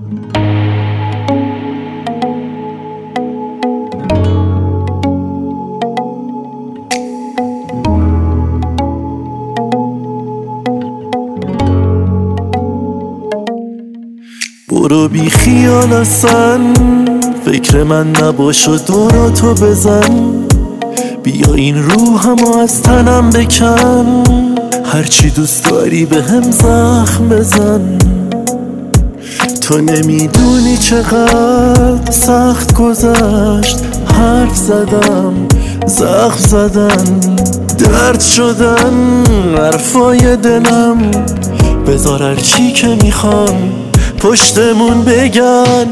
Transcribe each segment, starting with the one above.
برو بی خیال اصلا فکر من نباش و دوراتو بزن، بیا این روحمو از تنم بکن، هرچی دوست داری به هم زخم بزن. تو نمیدونی چقدر سخت گذشت، حرف زدم زخم زدن، درد شدن حرفای دلم. بذار هرچی که میخوان پشتمون بگن،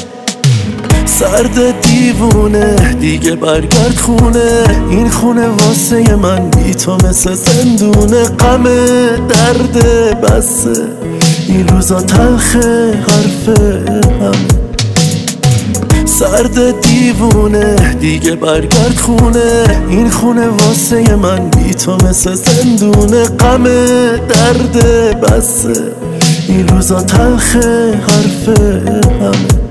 سرد دیوونه دیگه برگرد خونه، این خونه واسه من بی تو مثل زندونه. غم درد بسه این روزا تلخه حرف همه، سرد دیوونه دیگه برگرد خونه، این خونه واسه من بی تو مثل زندونه. غم درد بسه این روزا تلخه حرف همه.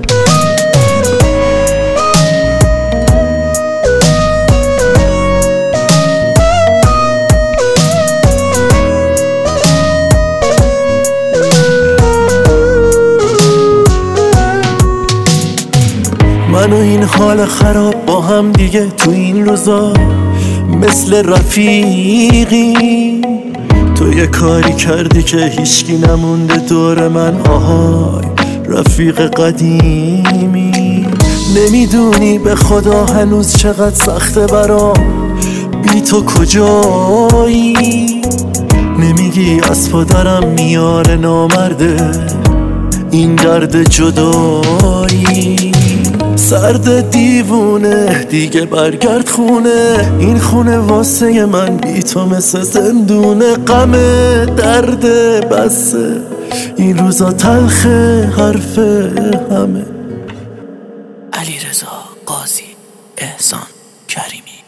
من و این حال خراب با هم دیگه تو این روزا مثل رفیقی. تو یه کاری کردی که هیچکی نمونده دور من، آهای رفیق قدیمی. نمیدونی به خدا هنوز چقدر سخته برام بی تو کجایی. نمیگی از پدرم میاره نامرده این درد جدایی. سرد دیوونه دیگه برگرد خونه، این خونه واسه من بی تو مثل زندونه. غم درد بسه این روزا تلخه حرف همه. علیرضا قاضی، احسان کریمی.